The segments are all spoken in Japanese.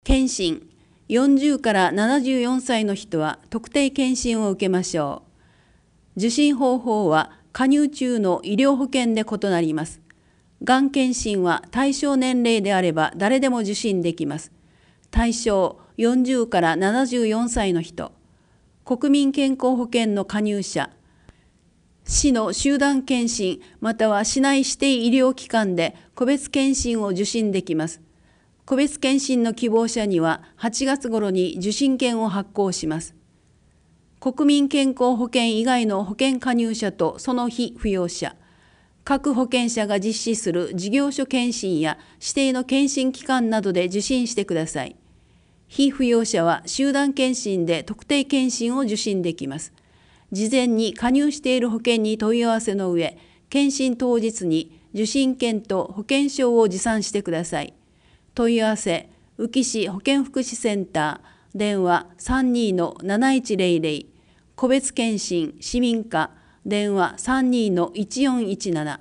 検診。40から74歳の人は特定検診を受けましょう。受診方法は加入中の医療保険で異なります。がん検診は対象年齢であれば誰でも受診できます。対象40から74歳の人、国民健康保険の加入者、市の集団検診または市内指定医療機関で個別検診を受診できます。個別検診の希望者には8月頃に受診券を発行します。国民健康保険以外の保険加入者とその被扶養者、各保険者が実施する事業所検診や指定の検診機関などで受診してください。被扶養者は集団検診で特定検診を受診できます。事前に加入している保険に問い合わせの上、検診当日に受診券と保険証を持参してください。問い合わせ、宇城市保健福祉センター、電話 32-7100、個別検診、市民課、電話 32-1417。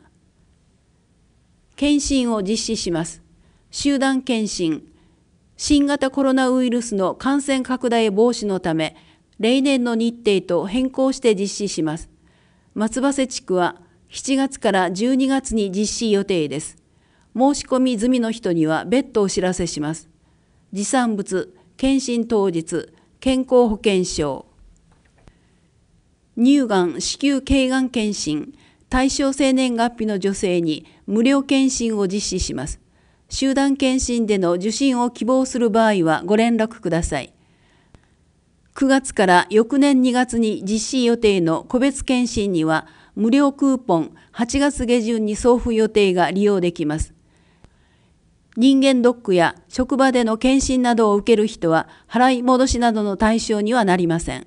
検診を実施します。集団検診。新型コロナウイルスの感染拡大防止のため、例年の日程と変更して実施します。松葉瀬地区は7月から12月に実施予定です。申し込み済みの人には別途お知らせします。持参物、検診当日、健康保険証。乳がん、子宮頸がん検診、対象生年月日の女性に無料検診を実施します。集団検診での受診を希望する場合はご連絡ください。9月から翌年2月に実施予定の個別検診には無料クーポン8月下旬に送付予定が利用できます。人間ドックや職場での検診などを受ける人は払い戻しなどの対象にはなりません。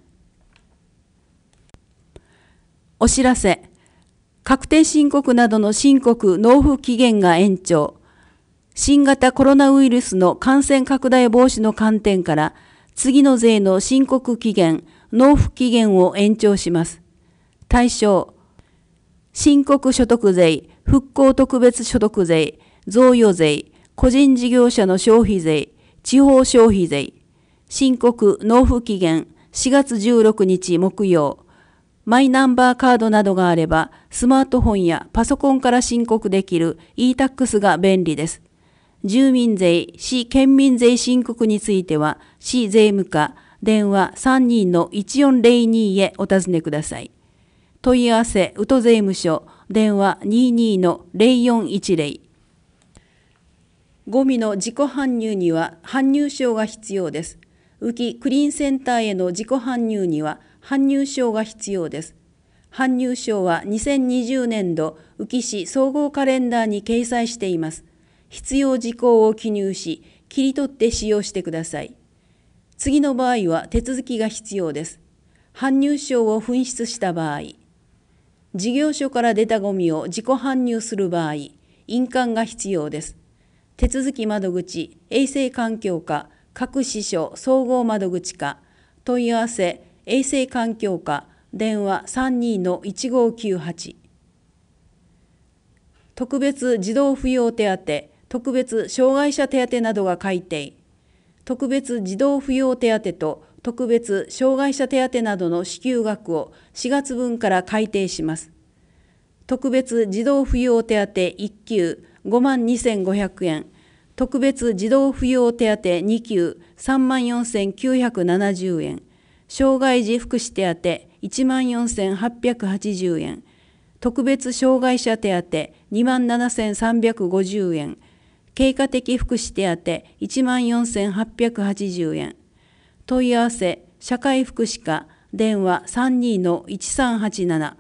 お知らせ。確定申告などの申告納付期限が延長。新型コロナウイルスの感染拡大防止の観点から次の税の申告期限、納付期限を延長します。対象、申告所得税、復興特別所得税、贈与税、個人事業者の消費税、地方消費税。申告納付期限4月16日木曜。マイナンバーカードなどがあれば、スマートフォンやパソコンから申告できる e-tax が便利です。住民税、市県民税申告については、市税務課、電話 32-1402 へお尋ねください。問い合わせ、宇都税務署、電話 22-0410。ゴミの自己搬入には搬入証が必要です。宇城クリーンセンターへの自己搬入には搬入証が必要です。搬入証は2020年度宇城市総合カレンダーに掲載しています。必要事項を記入し、切り取って使用してください。次の場合は手続きが必要です。搬入証を紛失した場合、事業所から出たゴミを自己搬入する場合、印鑑が必要です。手続き窓口、衛生環境課、各支所総合窓口課、問い合わせ、衛生環境課、電話 32-1598。特別児童扶養手当、特別障害者手当などが改定。特別児童扶養手当と特別障害者手当などの支給額を4月分から改定します。特別児童扶養手当1級52,500円、特別児童扶養手当2級34,970円、障害児福祉手当14,880円、特別障害者手当27,350円、経過的福祉手当14,880円。問い合わせ、社会福祉課、電話 32-1387。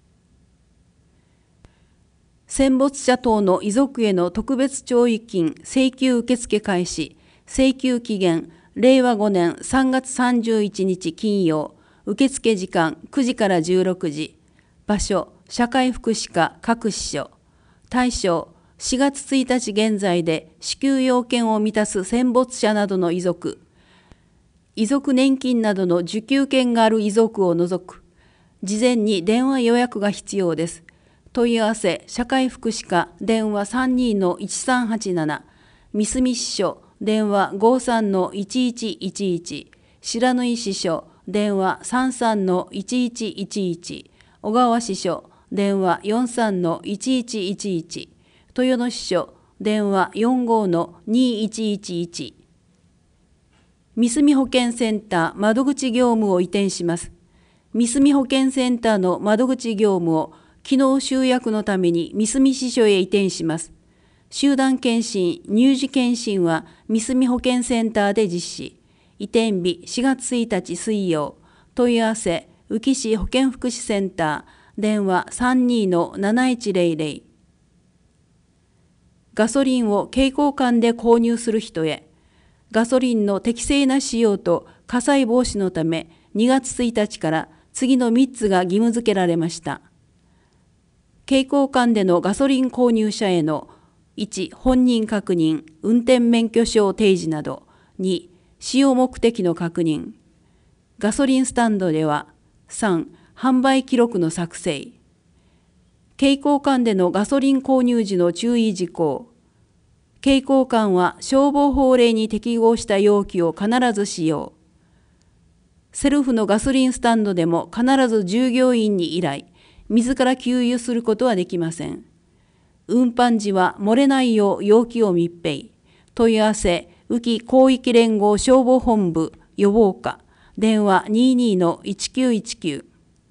戦没者等の遺族への特別弔慰金請求受付開始、請求期限、令和5年3月31日金曜、受付時間9時から16時、場所、社会福祉課各支所、対象、4月1日現在で支給要件を満たす戦没者などの遺族、遺族年金などの受給権がある遺族を除く、事前に電話予約が必要です。問い合わせ、社会福祉課、電話 32-1387、三角支所、 電話53-1111、白縫支所、電話33-1111、小川支所、電話43-1111、豊野支所、電話45-2111。三住保健センター窓口業務を移転します。三住保健センターの窓口業務を機能集約のために三住支所へ移転します。集団検診、乳児検診は三住保健センターで実施。移転日4月1日水曜。問い合わせ、宇城市保健福祉センター、電話32-7100。ガソリンを携行缶で購入する人へ。ガソリンの適正な使用と火災防止のため、2月1日から次の3つが義務付けられました。携行缶でのガソリン購入者への1、本人確認、運転免許証提示など。2、使用目的の確認。ガソリンスタンドでは3、販売記録の作成。携行缶でのガソリン購入時の注意事項。携行缶は消防法令に適合した容器を必ず使用。セルフのガソリンスタンドでも必ず従業員に依頼、自ら給油することはできません。運搬時は漏れないよう容器を密閉。問い合わせ、宇城広域連合消防本部予防課、電話22-1919。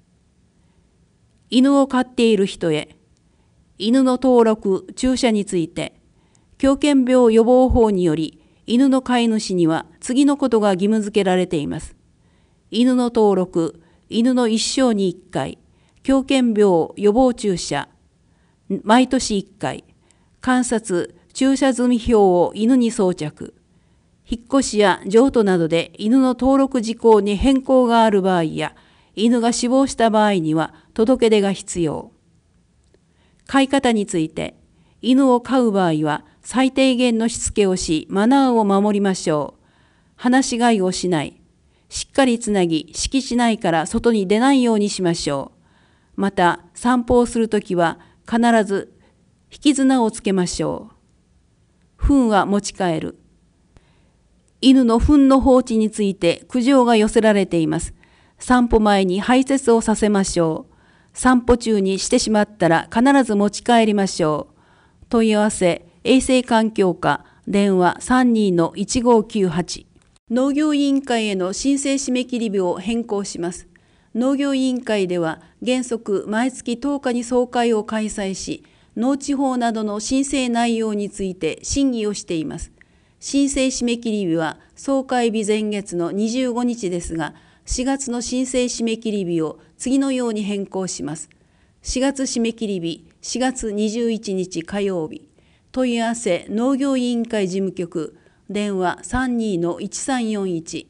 犬を飼っている人へ、犬の登録・注射について、狂犬病予防法により、犬の飼い主には次のことが義務付けられています。犬の登録、犬の一生に1回、狂犬病予防注射、毎年1回、観察、注射済み表を犬に装着、引っ越しや譲渡などで犬の登録事項に変更がある場合や、犬が死亡した場合には届け出が必要。飼い方について、犬を飼う場合は最低限のしつけをし、マナーを守りましょう。放し飼いをしない。しっかりつなぎ、敷地内から外に出ないようにしましょう。また、散歩をするときは必ず引き綱をつけましょう。糞は持ち帰る。犬の糞の放置について苦情が寄せられています。散歩前に排泄をさせましょう。散歩中にしてしまったら必ず持ち帰りましょう。問い合わせ、衛生環境課、電話32-1598。農業委員会への申請締め切り日を変更します。農業委員会では原則毎月10日に総会を開催し、農地法などの申請内容について審議をしています。申請締め切り日は総会日前月の25日ですが、4月の申請締め切り日を次のように変更します。4月締め切り日、4月21日火曜日。問い合わせ、農業委員会事務局、電話32-1341。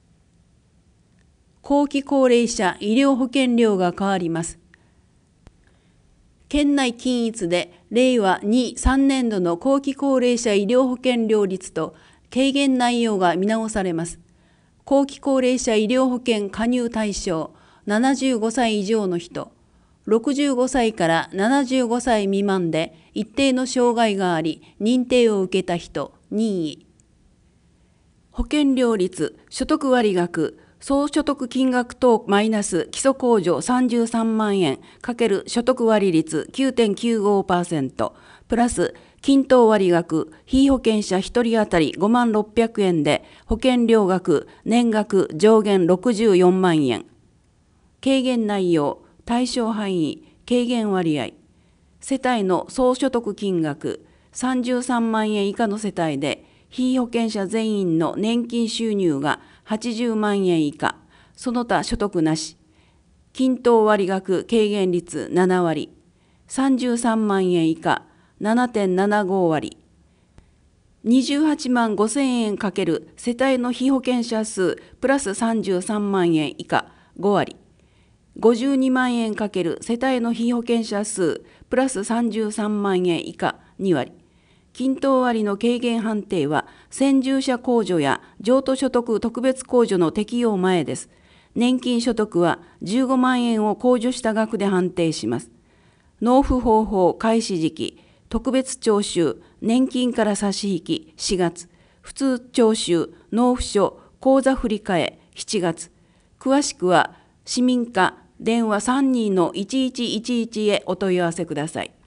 後期高齢者医療保険料が変わります。県内均一で令和2、3年度の後期高齢者医療保険料率と軽減内容が見直されます。後期高齢者医療保険加入対象、75歳以上の人、65歳から75歳未満で一定の障害があり、認定を受けた人、任意。保険料率、所得割額、総所得金額等マイナス基礎控除33万円×所得割率 9.95% プラス均等割額、被保険者1人当たり5万600円で保険料額、年額上限64万円。軽減内容、対象範囲、軽減割合。世帯の総所得金額、33万円以下の世帯で、被保険者全員の年金収入が80万円以下、その他所得なし。均等割額軽減率7割。33万円以下、7.75 割。28万5千円×世帯の被保険者数プラス33万円以下5割。52万円×世帯の被保険者数プラス33万円以下2割。均等割の軽減判定は先住者控除や譲渡所得特別控除の適用前です。年金所得は15万円を控除した額で判定します。納付方法開始時期、特別徴収、年金から差し引き4月、 普通徴収、納付書、口座振替7月。詳しくは市民課電話32-1111へお問い合わせください。